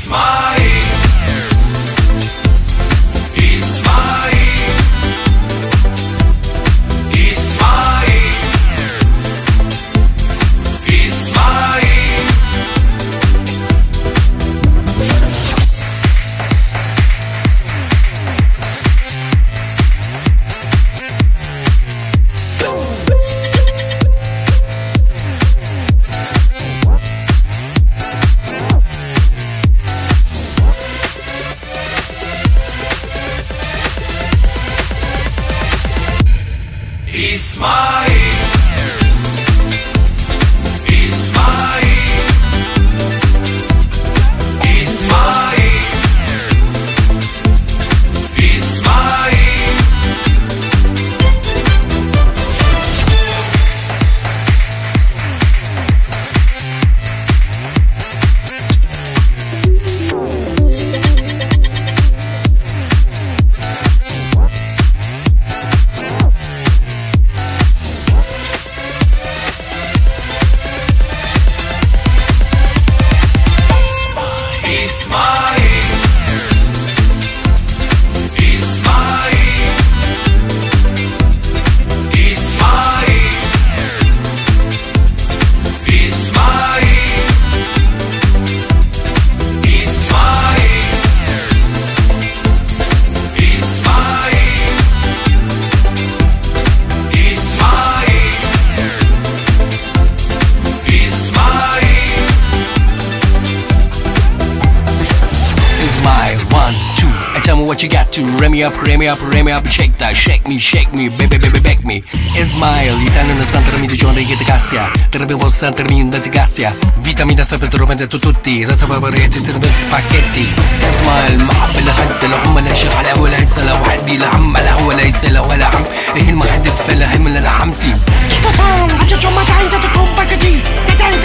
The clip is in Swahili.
Ismail, Ismail, Ismail, Ismail. Ismail, Ismail, Ismail, Ismail. Tell me what you got to rev me up, rev me up, rev me up. Shake that, shake me, baby, baby, back me. Ismail, Italiano Santa mi di giorni che ti cassia. Terapia posso sentirmi da cassia. Vitamina sapete rompete tutti. Rasa babare ci stanno spaghetti. Ismail, محب لحد العم لا شغله ولا يسلا وحدي لا عم لا ولا يسلا ولا عم. إيه المحد فلا هم لا حمسي. Eso son, hacho choma caída tu compa que ti.